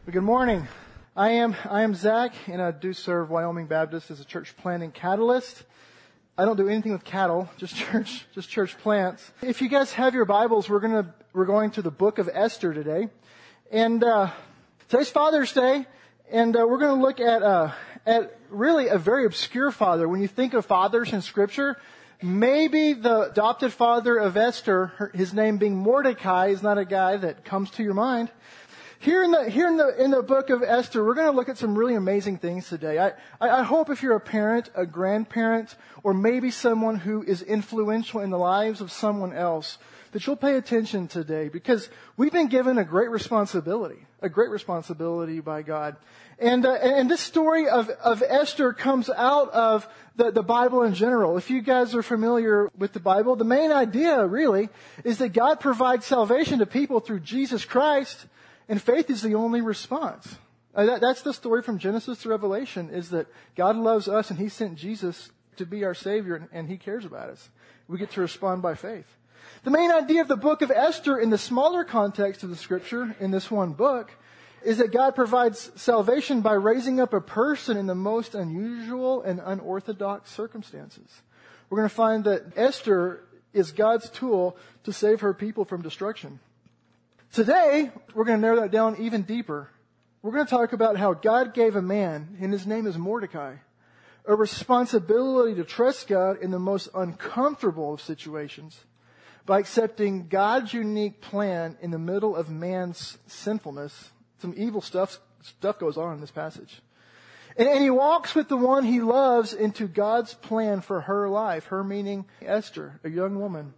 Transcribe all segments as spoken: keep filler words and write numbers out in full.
Good morning. I am I am Zach, and I do serve Wyoming Baptist as a church planting catalyst. I don't do anything with cattle, just church, just church plants. If you guys have your Bibles, we're gonna we're going to the book of Esther today, and uh, today's Father's Day, and uh, we're going to look at uh, at really a very obscure father. When you think of fathers in Scripture, maybe the adopted father of Esther, her, his name being Mordecai, is not a guy that comes to your mind. Here in the here in the in the book of Esther, we're going to look at some really amazing things today. I, I I hope if you're a parent, a grandparent, or maybe someone who is influential in the lives of someone else, that you'll pay attention today, because we've been given a great responsibility, a great responsibility by God. And uh, and this story of of Esther comes out of the the Bible in general. If you guys are familiar with the Bible, the main idea really is that God provides salvation to people through Jesus Christ. And faith is the only response. Uh, that, that's the story from Genesis to Revelation, is that God loves us and He sent Jesus to be our Savior, and, and He cares about us. We get to respond by faith. The main idea of the book of Esther in the smaller context of the Scripture in this one book is that God provides salvation by raising up a person in the most unusual and unorthodox circumstances. We're going to find that Esther is God's tool to save her people from destruction. Today, we're going to narrow that down even deeper. We're going to talk about how God gave a man, and his name is Mordecai, a responsibility to trust God in the most uncomfortable of situations by accepting God's unique plan in the middle of man's sinfulness. Some evil stuff, stuff goes on in this passage. And, and he walks with the one he loves into God's plan for her life, her meaning Esther, a young woman,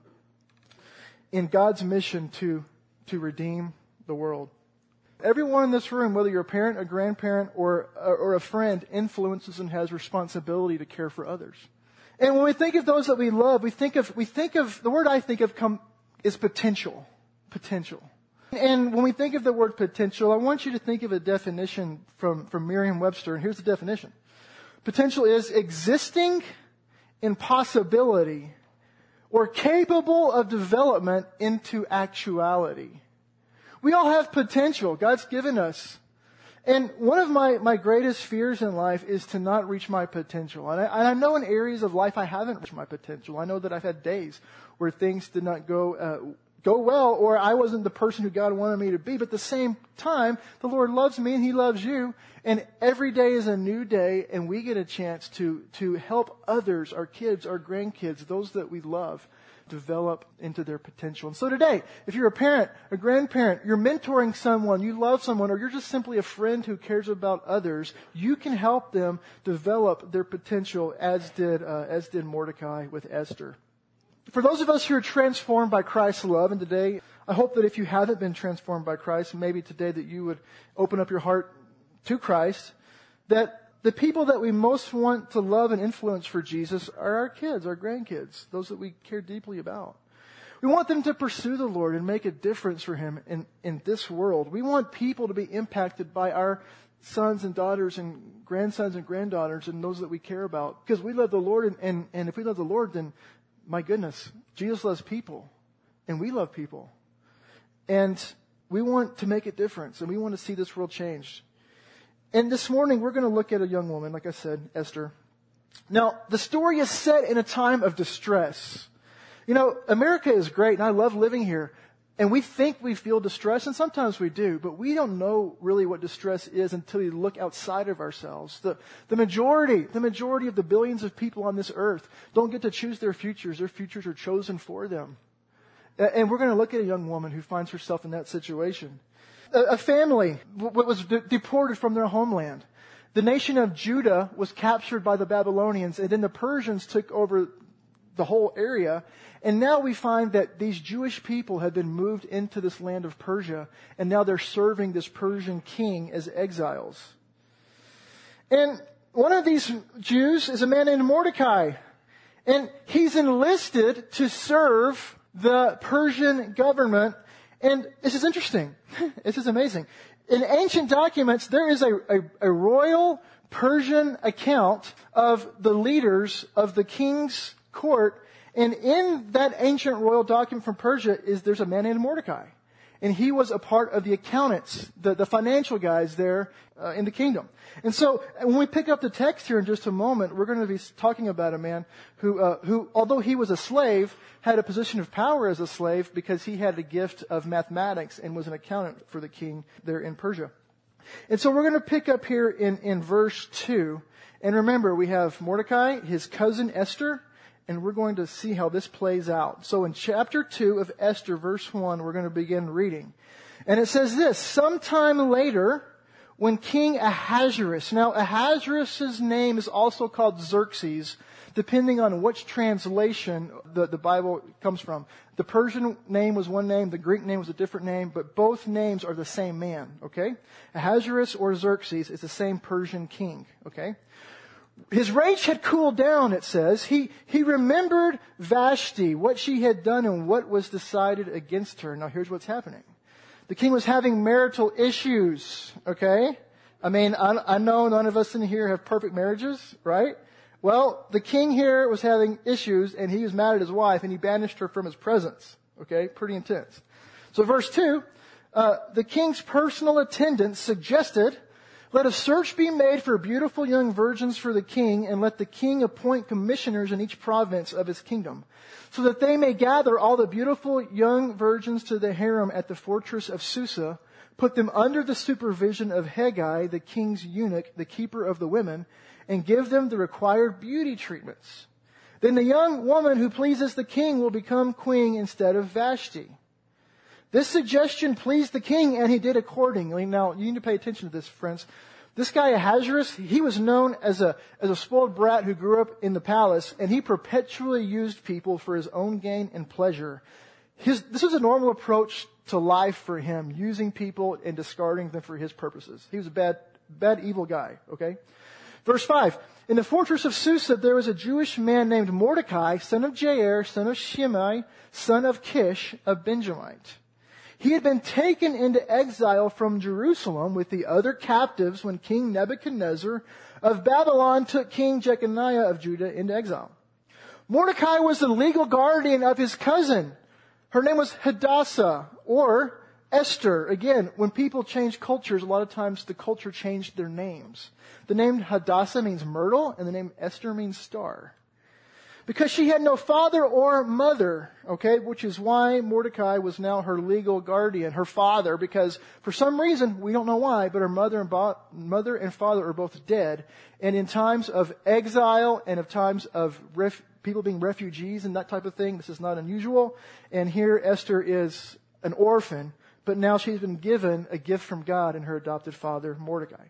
in God's mission to to redeem the world. Everyone in this room, whether you're a parent, a grandparent, or, or a friend, influences and has responsibility to care for others. And when we think of those that we love, we think of, we think of, the word I think of come, is potential. Potential. And when we think of the word potential, I want you to think of a definition from, from Merriam-Webster, and here's the definition. Potential is existing in possibility or capable of development into actuality. We all have potential. God's given us. And one of my, my greatest fears in life is to not reach my potential. And I, and I know in areas of life I haven't reached my potential. I know that I've had days where things did not go uh, go well, or I wasn't the person who God wanted me to be. But at the same time, the Lord loves me and He loves you. And every day is a new day, and we get a chance to, to help others, our kids, our grandkids, those that we love, develop into their potential. And so today, if you're a parent, a grandparent, you're mentoring someone, you love someone, or you're just simply a friend who cares about others, you can help them develop their potential, as did, uh, as did Mordecai with Esther. For those of us who are transformed by Christ's love, and today, I hope that if you haven't been transformed by Christ, maybe today that you would open up your heart to Christ, that the people that we most want to love and influence for Jesus are our kids, our grandkids, those that we care deeply about. We want them to pursue the Lord and make a difference for Him in, in this world. We want people to be impacted by our sons and daughters and grandsons and granddaughters and those that we care about, because we love the Lord, and, and, and if we love the Lord, then my goodness, Jesus loves people, and we love people. And we want to make a difference, and we want to see this world changed. And this morning, we're going to look at a young woman, like I said, Esther. Now, the story is set in a time of distress. You know, America is great, and I love living here. And we think we feel distress, and sometimes we do, but we don't know really what distress is until we look outside of ourselves. The, the majority, the majority of the billions of people on this earth don't get to choose their futures. Their futures are chosen for them. And we're going to look at a young woman who finds herself in that situation. A family was deported from their homeland. The nation of Judah was captured by the Babylonians, and then the Persians took over the whole area. And now we find that these Jewish people have been moved into this land of Persia, and now they're serving this Persian king as exiles. And one of these Jews is a man named Mordecai, and he's enlisted to serve the Persian government. And this is interesting. This is amazing. In ancient documents, there is a, a, a royal Persian account of the leaders of the king's court. And in that ancient royal document from Persia is there's a man named Mordecai. And he was a part of the accountants, the, the financial guys there uh, in the kingdom. And so when we pick up the text here in just a moment, we're going to be talking about a man who, uh, who, although he was a slave, had a position of power as a slave because he had a gift of mathematics and was an accountant for the king there in Persia. And so we're going to pick up here in, in verse two. And remember, we have Mordecai, his cousin Esther, and we're going to see how this plays out. So in chapter two of Esther, verse one, we're going to begin reading. And it says this, sometime later, when King Ahasuerus, now Ahasuerus' name is also called Xerxes, depending on which translation the, the Bible comes from. The Persian name was one name, the Greek name was a different name, but both names are the same man, okay? Ahasuerus or Xerxes is the same Persian king, okay? His rage had cooled down, it says. He, he remembered Vashti, what she had done and what was decided against her. Now here's what's happening. The king was having marital issues, okay? I mean, I, I know none of us in here have perfect marriages, right? Well, the king here was having issues and he was mad at his wife and he banished her from his presence, okay? Pretty intense. So verse two, uh, the king's personal attendants suggested, let a search be made for beautiful young virgins for the king, and let the king appoint commissioners in each province of his kingdom, so that they may gather all the beautiful young virgins to the harem at the fortress of Susa, put them under the supervision of Hegai, the king's eunuch, the keeper of the women, and give them the required beauty treatments. Then the young woman who pleases the king will become queen instead of Vashti. This suggestion pleased the king, and he did accordingly. Now, you need to pay attention to this, friends. This guy Ahasuerus, he was known as a as a spoiled brat who grew up in the palace, and he perpetually used people for his own gain and pleasure. His, this was a normal approach to life for him, using people and discarding them for his purposes. He was a bad, bad, evil guy, okay? Verse five, in the fortress of Susa, there was a Jewish man named Mordecai, son of Jair, son of Shimei, son of Kish, a Benjamite. He had been taken into exile from Jerusalem with the other captives when King Nebuchadnezzar of Babylon took King Jeconiah of Judah into exile. Mordecai was the legal guardian of his cousin. Her name was Hadassah, or Esther. Again, when people change cultures, a lot of times the culture changed their names. The name Hadassah means myrtle, and the name Esther means star. Because she had no father or mother, okay, which is why Mordecai was now her legal guardian, her father, because for some reason, we don't know why, but her mother and, bo- mother and father are both dead. And in times of exile and of times of ref- people being refugees and that type of thing, this is not unusual. And here Esther is an orphan, but now she's been given a gift from God in her adopted father, Mordecai.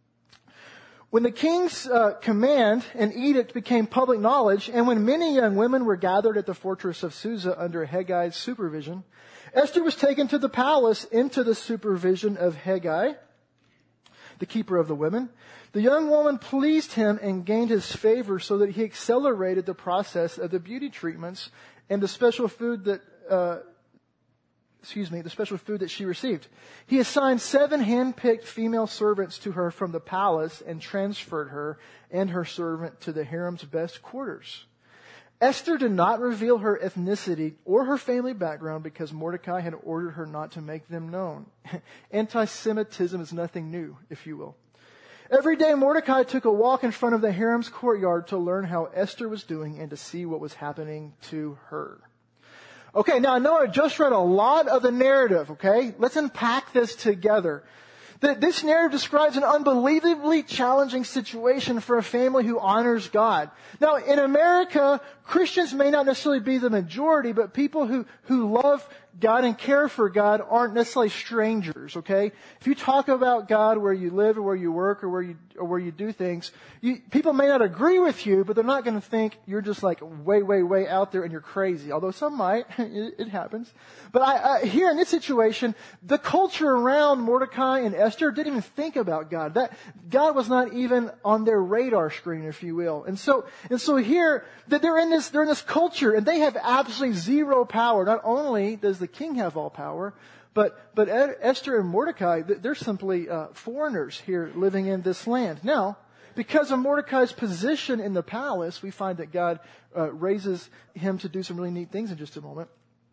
When the king's uh, command and edict became public knowledge, and when many young women were gathered at the fortress of Susa under Hegai's supervision, Esther was taken to the palace into the supervision of Hegai, the keeper of the women. The young woman pleased him and gained his favor so that he accelerated the process of the beauty treatments and the special food that uh, excuse me, the special food that she received. He assigned seven hand-picked female servants to her from the palace and transferred her and her servant to the harem's best quarters. Esther did not reveal her ethnicity or her family background because Mordecai had ordered her not to make them known. Anti-Semitism is nothing new, if you will. Every day Mordecai took a walk in front of the harem's courtyard to learn how Esther was doing and to see what was happening to her. Okay, now I know I just read a lot of the narrative, okay? Let's unpack this together. This narrative describes an unbelievably challenging situation for a family who honors God. Now, in America, Christians may not necessarily be the majority, but people who, who love God and care for God aren't necessarily strangers, okay? If you talk about God where you live or where you work or where you, or where you do things, you, people may not agree with you, but they're not going to think you're just like way, way, way out there and you're crazy. Although some might. it, it happens. But I, I, here in this situation, the culture around Mordecai and Esther didn't even think about God. That, God was not even on their radar screen, if you will. And so, and so here, that they're in this, they're in this culture and they have absolutely zero power. Not only does the king have all power, but, but Esther and Mordecai, they're simply uh, foreigners here living in this land. Now, because of Mordecai's position in the palace, we find that God uh, raises him to do some really neat things in just a moment.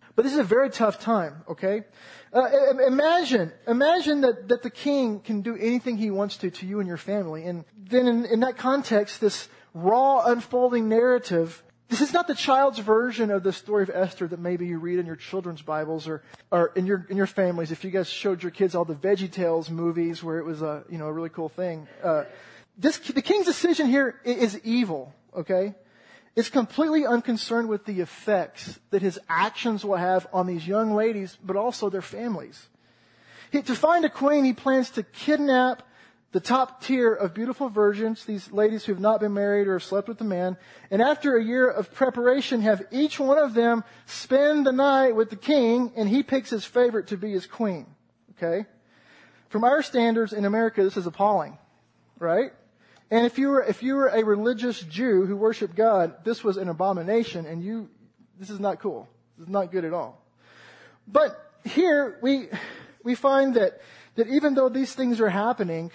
But this is a very tough time, okay? Uh, imagine, imagine that, that the king can do anything he wants to to you and your family. And then in, in that context, this raw unfolding narrative, this is not the child's version of the story of Esther that maybe you read in your children's Bibles or, or in your, in your families. If you guys showed your kids all the VeggieTales movies where it was a, you know, a really cool thing. Uh, this, the king's decision here is evil, okay? It's completely unconcerned with the effects that his actions will have on these young ladies, but also their families. He, to find a queen, he plans to kidnap the top tier of beautiful virgins, these ladies who have not been married or have slept with a man, and after a year of preparation, have each one of them spend the night with the king, and he picks his favorite to be his queen. Okay? From our standards in America, this is appalling, right? And if you were, if you were a religious Jew who worshiped God, this was an abomination, and you, this is not cool. This is not good at all. But here, we, we find that, that even though these things are happening,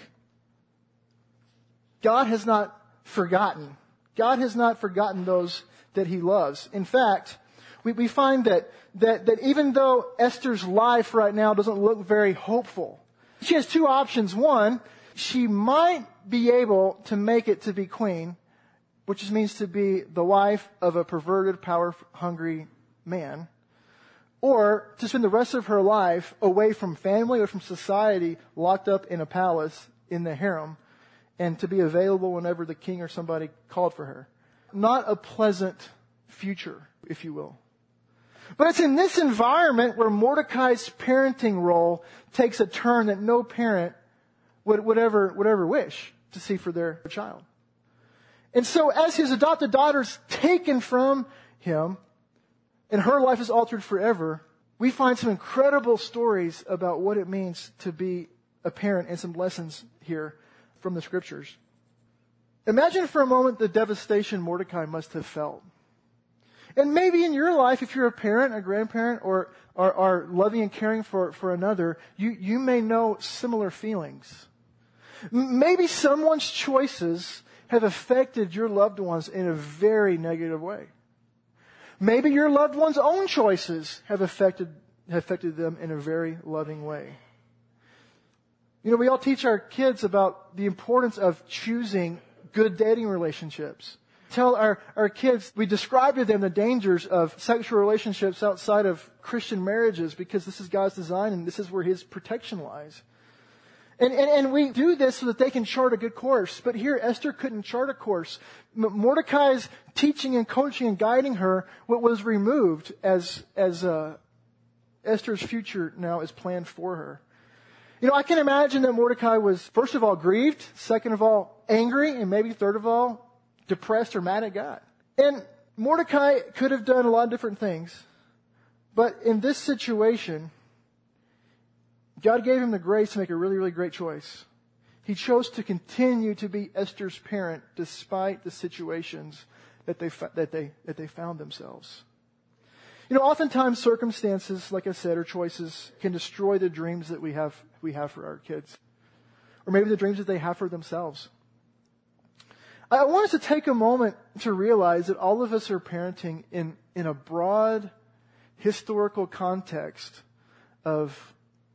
God has not forgotten. God has not forgotten those that he loves. In fact, we, we find that, that, that even though Esther's life right now doesn't look very hopeful, she has two options. One, she might be able to make it to be queen, which means to be the wife of a perverted, power-hungry man, or to spend the rest of her life away from family or from society, locked up in a palace in the harem, and to be available whenever the king or somebody called for her. Not a pleasant future, if you will. But it's in this environment where Mordecai's parenting role takes a turn that no parent would, would ever, would ever wish to see for their child. And so as his adopted daughter's taken from him and her life is altered forever, we find some incredible stories about what it means to be a parent and some lessons here from the scriptures. Imagine for a moment the devastation Mordecai must have felt. And maybe in your life, if you're a parent, a grandparent, or are, are loving and caring for, for another, you, you may know similar feelings. Maybe someone's choices have affected your loved ones in a very negative way. Maybe your loved one's own choices have affected, have affected them in a very loving way. You know, we all teach our kids about the importance of choosing good dating relationships. Tell our, our kids, we describe to them the dangers of sexual relationships outside of Christian marriages because this is God's design and this is where his protection lies. And, and, and we do this so that they can chart a good course. But here, Esther couldn't chart a course. M- Mordecai's teaching and coaching and guiding her what was removed as, as uh, Esther's future now is planned for her. You know, I can imagine that Mordecai was, first of all, grieved, second of all, angry, and maybe third of all, depressed or mad at God. And Mordecai could have done a lot of different things. But in this situation, God gave him the grace to make a really, really great choice. He chose to continue to be Esther's parent despite the situations that they, that they, that they found themselves. You know, oftentimes circumstances, like I said, or choices can destroy the dreams that we have, we have for our kids. Or maybe the dreams that they have for themselves. I want us to take a moment to realize that all of us are parenting in, in a broad historical context of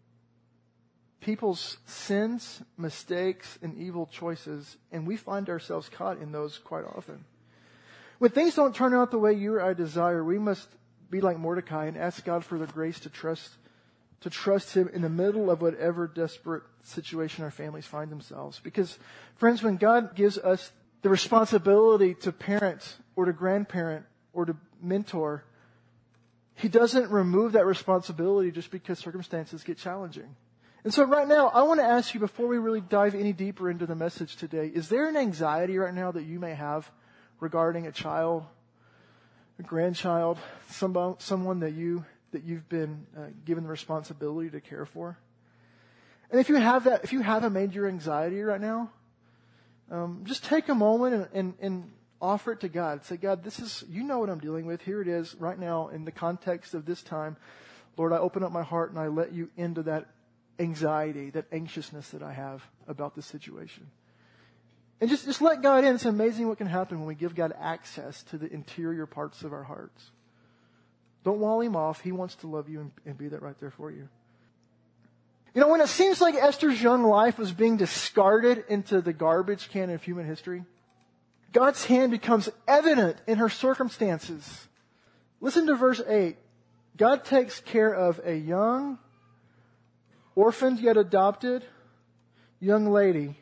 people's sins, mistakes, and evil choices, and we find ourselves caught in those quite often. When things don't turn out the way you or I desire, we must be like Mordecai and ask God for the grace to trust, to trust him in the middle of whatever desperate situation our families find themselves. Because, friends, when God gives us the responsibility to parent or to grandparent or to mentor, he doesn't remove that responsibility just because circumstances get challenging. And so right now, I want to ask you, before we really dive any deeper into the message today, is there an anxiety right now that you may have regarding a child, a grandchild, somebody, someone that, you, that you've been uh, given the responsibility to care for? And if you have that, if you have a major anxiety right now, um, just take a moment and, and, and offer it to God. Say, God, this is, you know what I'm dealing with. Here it is right now in the context of this time. Lord, I open up my heart and I let you into that anxiety, that anxiousness that I have about this situation. And just, just let God in. It's amazing what can happen when we give God access to the interior parts of our hearts. Don't wall him off. He wants to love you and, and be that right there for you. You know, when it seems like Esther's young life was being discarded into the garbage can of human history, God's hand becomes evident in her circumstances. Listen to verse eight. God takes care of a young, orphaned yet adopted young lady.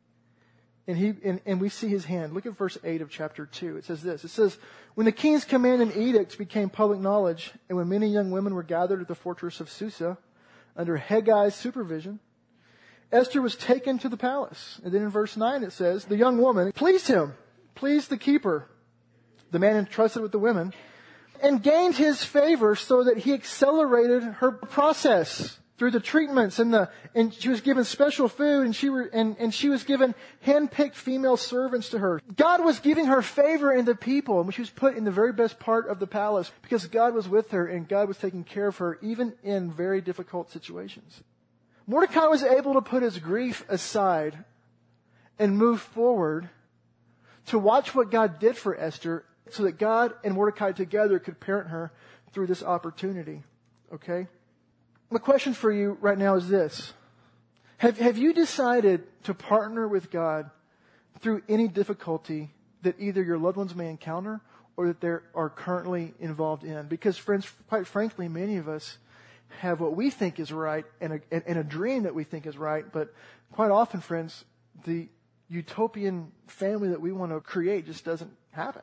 And he and, and we see his hand. Look at verse eight of chapter two. It says this. It says, when the king's command and edicts became public knowledge, and when many young women were gathered at the fortress of Susa, under Heggai's supervision, Esther was taken to the palace. And then in verse nine it says, the young woman pleased him, pleased the keeper, the man entrusted with the women, and gained his favor so that he accelerated her process through the treatments and the, and she was given special food and she were, and, and she was given hand-picked female servants to her. God was giving her favor in the people, and she was put in the very best part of the palace because God was with her and God was taking care of her even in very difficult situations. Mordecai was able to put his grief aside and move forward to watch what God did for Esther so that God and Mordecai together could parent her through this opportunity. Okay? The question for you right now is this. Have, have you decided to partner with God through any difficulty that either your loved ones may encounter or that they are currently involved in? Because friends, quite frankly, many of us have what we think is right and a, and a dream that we think is right. But quite often, friends, the utopian family that we want to create just doesn't happen.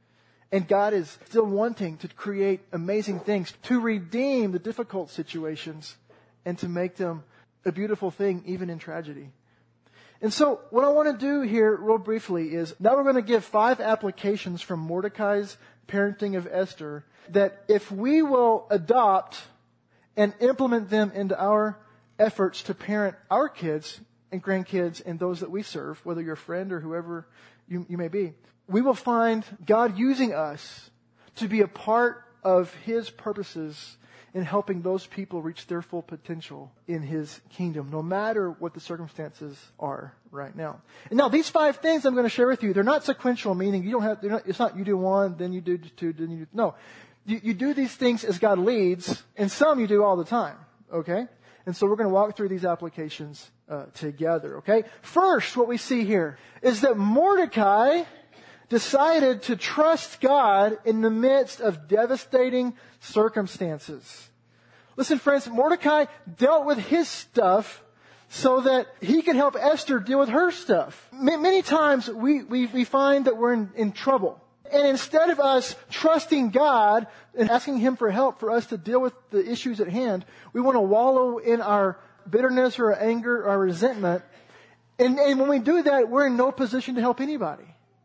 And God is still wanting to create amazing things, to redeem the difficult situations and to make them a beautiful thing even in tragedy. And so what I want to do here real briefly is now we're going to give five applications from Mordecai's parenting of Esther that if we will adopt and implement them into our efforts to parent our kids and grandkids and those that we serve, whether you're a friend or whoever you, you may be, we will find God using us to be a part of His purposes in helping those people reach their full potential in His kingdom, no matter what the circumstances are right now. And now, these five things I'm going to share with you, they're not sequential, meaning you don't have, they're not, it's not you do one, then you do two, then you do, no. You, you do these things as God leads, and some you do all the time, okay? And so we're going to walk through these applications uh, together, okay? First, what we see here is that Mordecai decided to trust God in the midst of devastating circumstances. Listen, friends, Mordecai dealt with his stuff so that he could help Esther deal with her stuff. M- many times we, we, we find that we're in, in trouble. And instead of us trusting God and asking Him for help for us to deal with the issues at hand, we want to wallow in our bitterness or our anger or our resentment. And, and when we do that, we're in no position to help anybody.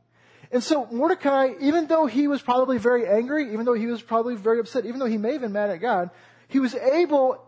And so Mordecai, even though he was probably very angry, even though he was probably very upset, even though he may have been mad at God, he was able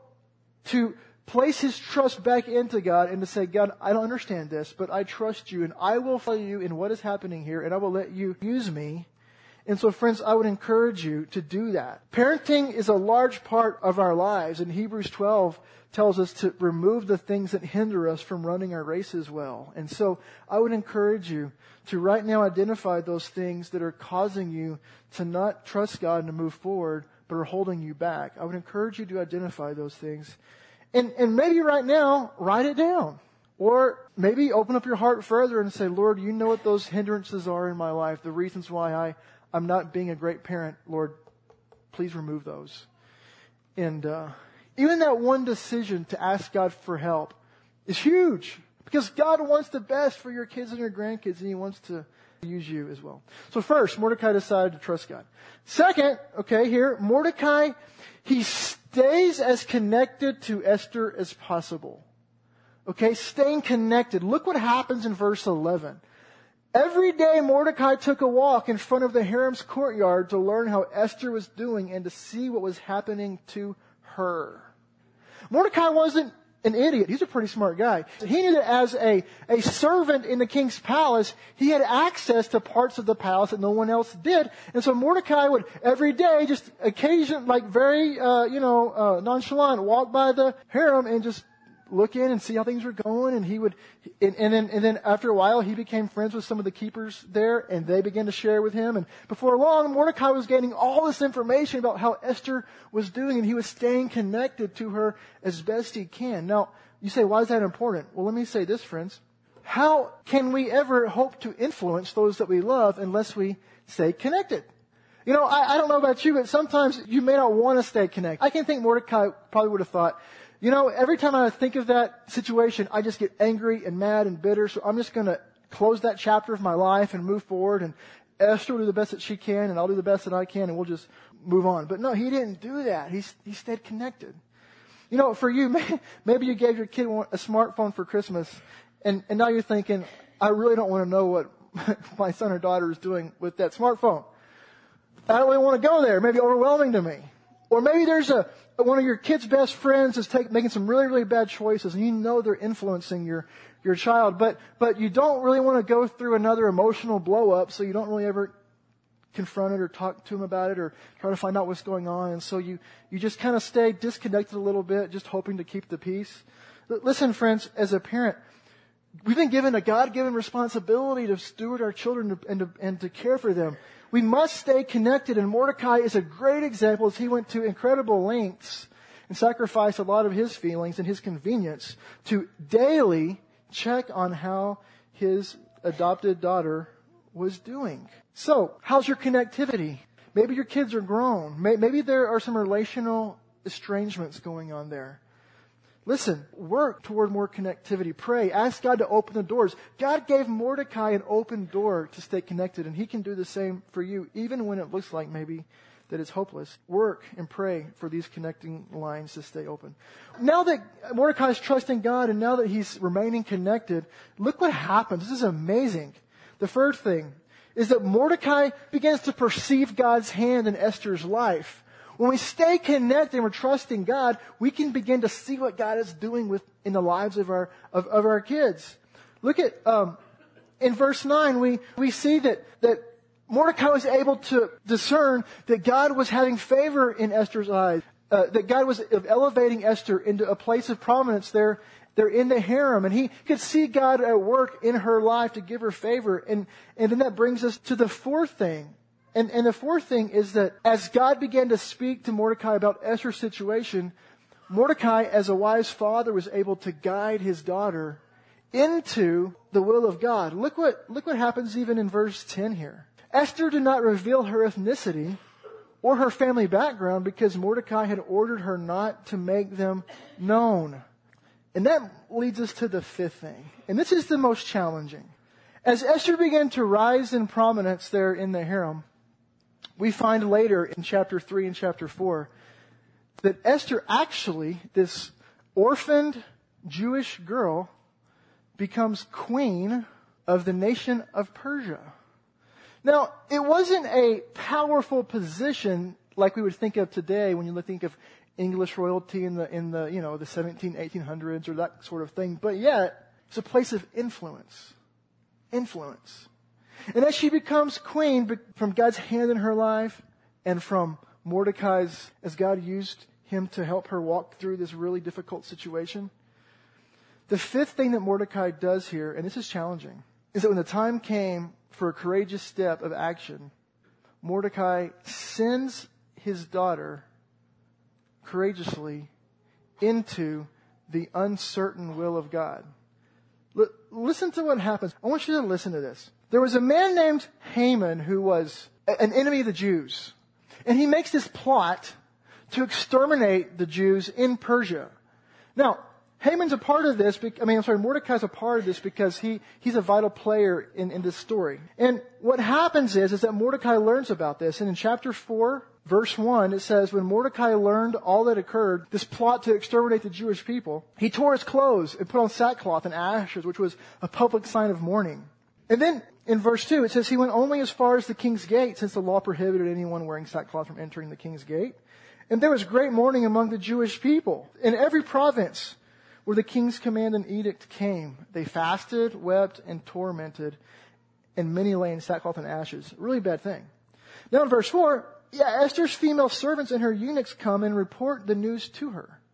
to place his trust back into God and to say, God, I don't understand this, but I trust you and I will follow you in what is happening here and I will let you use me. And so, friends, I would encourage you to do that. Parenting is a large part of our lives, and Hebrews twelve tells us to remove the things that hinder us from running our races well. And so I would encourage you to right now identify those things that are causing you to not trust God and to move forward, but are holding you back. I would encourage you to identify those things. And, and maybe right now, write it down. Or maybe open up your heart further and say, Lord, you know what those hindrances are in my life, the reasons why I, I'm not being a great parent. Lord, please remove those. And uh, even that one decision to ask God for help is huge. Because God wants the best for your kids and your grandkids, and He wants to use you as well. So first, Mordecai decided to trust God. Second, okay, here, Mordecai, he stays as connected to Esther as possible. Okay, staying connected. Look what happens in verse eleven. Every day Mordecai took a walk in front of the harem's courtyard to learn how Esther was doing and to see what was happening to her. Mordecai wasn't an idiot. He's a pretty smart guy. He knew that as a, a servant in the king's palace, he had access to parts of the palace that no one else did. And so Mordecai would every day just occasion, like very, uh, you know, uh, nonchalant, walk by the harem and just look in and see how things were going. And he would, and, and then, and then after a while, he became friends with some of the keepers there, and they began to share with him. And before long, Mordecai was gaining all this information about how Esther was doing, and he was staying connected to her as best he can. Now, you say, why is that important? Well, let me say this, friends. How can we ever hope to influence those that we love unless we stay connected? You know, I, I don't know about you, but sometimes you may not want to stay connected. I can think Mordecai probably would have thought, you know, every time I think of that situation, I just get angry and mad and bitter, so I'm just going to close that chapter of my life and move forward, and Esther will do the best that she can, and I'll do the best that I can, and we'll just move on. But no, he didn't do that. He, he stayed connected. You know, for you, maybe you gave your kid a smartphone for Christmas, and, and now you're thinking, I really don't want to know what my son or daughter is doing with that smartphone. I don't really want to go there. Maybe overwhelming to me. Or maybe there's a one of your kid's best friends is take, making some really, really bad choices, and you know they're influencing your, your child, but, but you don't really want to go through another emotional blow up, so you don't really ever confront it or talk to him about it or try to find out what's going on. And so you, you just kind of stay disconnected a little bit, just hoping to keep the peace. Listen, friends, as a parent, we've been given a God-given responsibility to steward our children and to, and to care for them. We must stay connected, and Mordecai is a great example as he went to incredible lengths and sacrificed a lot of his feelings and his convenience to daily check on how his adopted daughter was doing. So, how's your connectivity? Maybe your kids are grown. Maybe there are some relational estrangements going on there. Listen, work toward more connectivity. Pray. Ask God to open the doors. God gave Mordecai an open door to stay connected, and He can do the same for you, even when it looks like maybe that it's hopeless. Work and pray for these connecting lines to stay open. Now that Mordecai is trusting God, and now that he's remaining connected, look what happens. This is amazing. The third thing is that Mordecai begins to perceive God's hand in Esther's life. When we stay connected and we're trusting God, we can begin to see what God is doing with in the lives of our of, of our kids. Look at um, in verse nine, we we see that that Mordecai was able to discern that God was having favor in Esther's eyes, uh, that God was elevating Esther into a place of prominence there. They're in the harem, and he could see God at work in her life to give her favor. And and then that brings us to the fourth thing. And, and the fourth thing is that as God began to speak to Mordecai about Esther's situation, Mordecai, as a wise father, was able to guide his daughter into the will of God. Look what, look what happens even in verse ten here. Esther did not reveal her ethnicity or her family background because Mordecai had ordered her not to make them known. And that leads us to the fifth thing. And this is the most challenging. As Esther began to rise in prominence there in the harem, we find later in chapter three and chapter four that Esther actually, this orphaned Jewish girl, becomes queen of the nation of Persia. Now, it wasn't a powerful position like we would think of today when you think of English royalty in the, in the, you know, the seventeen, eighteen hundreds or that sort of thing. But yet, it's a place of influence. Influence. And as she becomes queen from God's hand in her life and from Mordecai's, as God used him to help her walk through this really difficult situation, the fifth thing that Mordecai does here, and this is challenging, is that when the time came for a courageous step of action, Mordecai sends his daughter courageously into the uncertain will of God. L- listen to what happens. I want you to listen to this. There was a man named Haman who was an enemy of the Jews. And he makes this plot to exterminate the Jews in Persia. Now, Haman's a part of this. I mean, I'm sorry, Mordecai's a part of this because he, he's a vital player in, in this story. And what happens is, is that Mordecai learns about this. And in chapter four, verse one, it says, when Mordecai learned all that occurred, this plot to exterminate the Jewish people, he tore his clothes and put on sackcloth and ashes, which was a public sign of mourning. And then in verse two, it says, he went only as far as the king's gate, since the law prohibited anyone wearing sackcloth from entering the king's gate. And there was great mourning among the Jewish people. In every province where the king's command and edict came, they fasted, wept, and tormented, and many lay in sackcloth and ashes. Really bad thing. Now in verse four, yeah, Esther's female servants and her eunuchs come and report the news to her.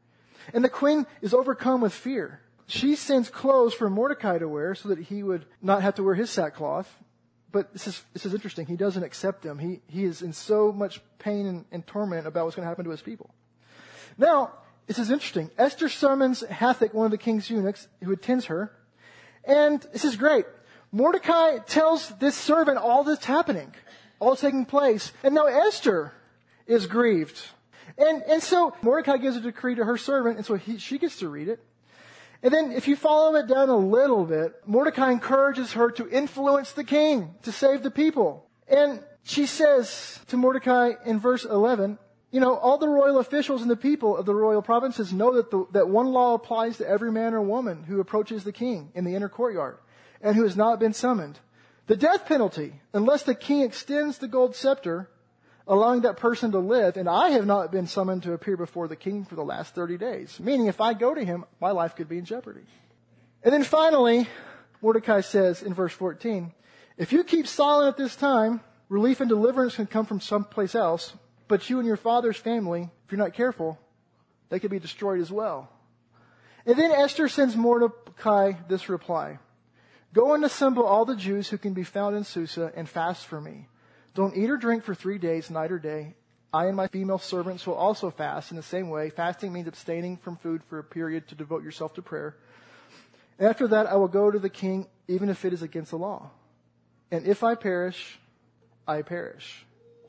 And the queen is overcome with fear. She sends clothes for Mordecai to wear so that he would not have to wear his sackcloth. But this is, this is interesting. He doesn't accept them. He, he is in so much pain and, and torment about what's going to happen to his people. Now, this is interesting. Esther summons Hathach, one of the king's eunuchs, who attends her. And this is great. Mordecai tells this servant all that's happening, all taking place. And now Esther is grieved. And, and so Mordecai gives a decree to her servant, and so he, she gets to read it. And then if you follow it down a little bit, Mordecai encourages her to influence the king, to save the people. And she says to Mordecai in verse eleven, you know, all the royal officials and the people of the royal provinces know that the, that one law applies to every man or woman who approaches the king in the inner courtyard and who has not been summoned. The death penalty, unless the king extends the gold scepter, allowing that person to live, and I have not been summoned to appear before the king for the last thirty days. Meaning if I go to him, my life could be in jeopardy. And then finally, Mordecai says in verse fourteen, if you keep silent at this time, relief and deliverance can come from someplace else, but you and your father's family, if you're not careful, they could be destroyed as well. And then Esther sends Mordecai this reply. Go and assemble all the Jews who can be found in Susa and fast for me. Don't eat or drink for three days, night or day. I and my female servants will also fast in the same way. Fasting means abstaining from food for a period to devote yourself to prayer. After that, I will go to the king, even if it is against the law. And if I perish, I perish.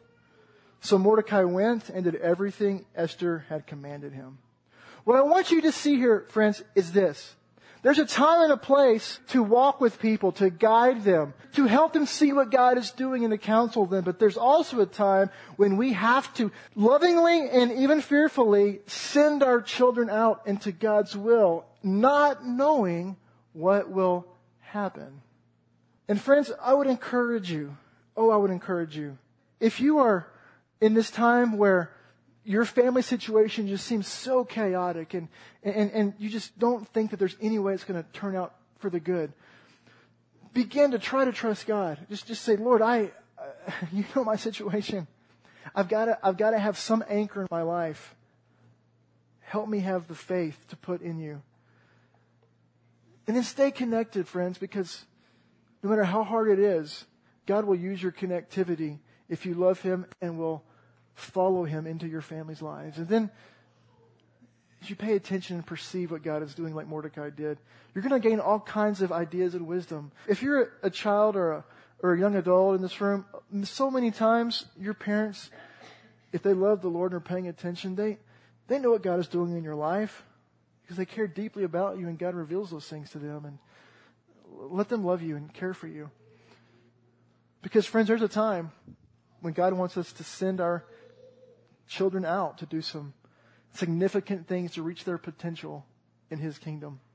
So Mordecai went and did everything Esther had commanded him. What I want you to see here, friends, is this. There's a time and a place to walk with people, to guide them, to help them see what God is doing and to counsel them. But there's also a time when we have to lovingly and even fearfully send our children out into God's will, not knowing what will happen. And friends, I would encourage you, oh, I would encourage you, if you are in this time where your family situation just seems so chaotic and, and, and you just don't think that there's any way it's going to turn out for the good, begin to try to trust God. Just, just say, Lord, I, uh, you know my situation. I've got to, I've got to have some anchor in my life. Help me have the faith to put in you. And then stay connected, friends, because no matter how hard it is, God will use your connectivity if you love Him and will follow Him into your family's lives. And then as you pay attention and perceive what God is doing like Mordecai did, you're going to gain all kinds of ideas and wisdom. If you're a child or a, or a young adult in this room, so many times your parents, if they love the Lord and are paying attention, they, they know what God is doing in your life because they care deeply about you and God reveals those things to them. And let them love you and care for you. Because friends, there's a time when God wants us to send our children out to do some significant things to reach their potential in His kingdom.